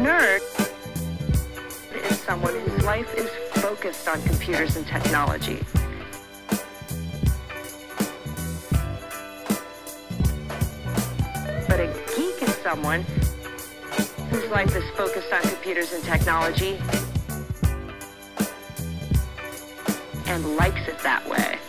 nerd is someone whose life is focused on computers and technology. But a geek is someone whose life is focused on computers and technology and likes it that way.